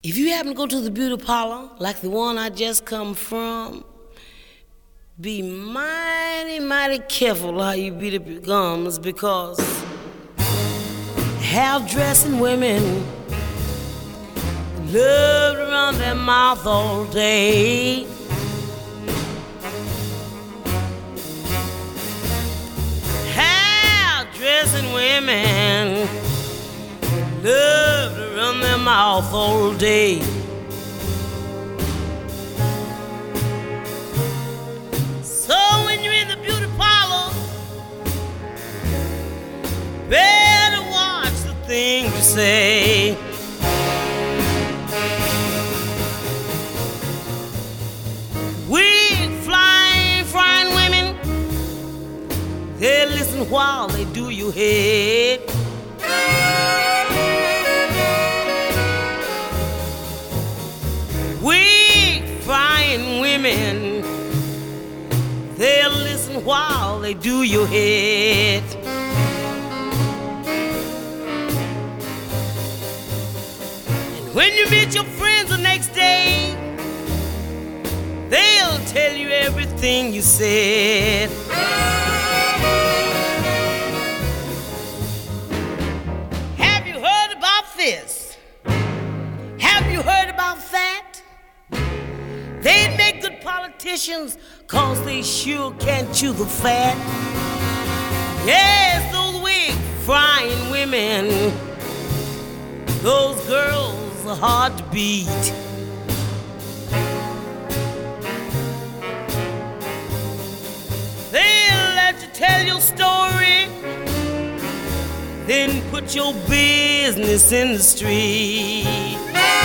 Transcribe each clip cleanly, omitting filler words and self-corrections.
If you happen to go to the beauty parlor, like the one I just come from, be mighty, mighty careful how you beat up your gums, because half-dressing women love to run their mouth all day. Half-dressing women love to run their mouth all day. So when you're in the beauty parlor, better watch the things you say. Weak, flying, frying women, they listen while they do your head. Weak, frying women, they'll listen while they do your head. And when you meet your friends the next day, they'll tell you everything you said. Have you heard about this? Have you heard about that? They'd make good politicians, 'cause they sure can't chew the fat. Yes, those wig frying women, those girls are hard to beat. They'll let you tell your story, then put your business in the street.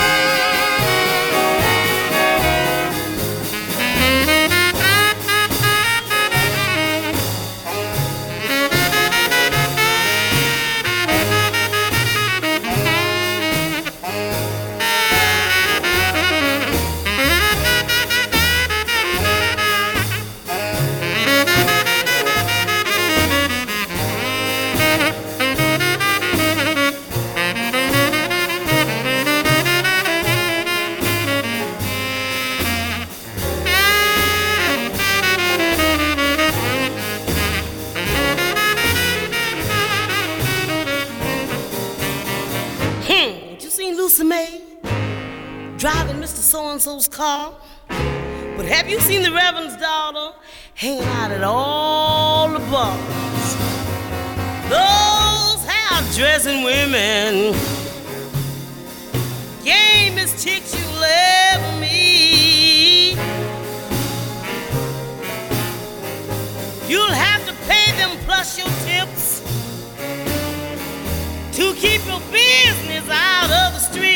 Lucy May driving Mr. So-and-so's car? But have you seen the Reverend's daughter hanging out at all the bars? Those half-dressing women, gamest chicks you'll ever meet. You'll have to pay them plus your tips to keep your business out of the street.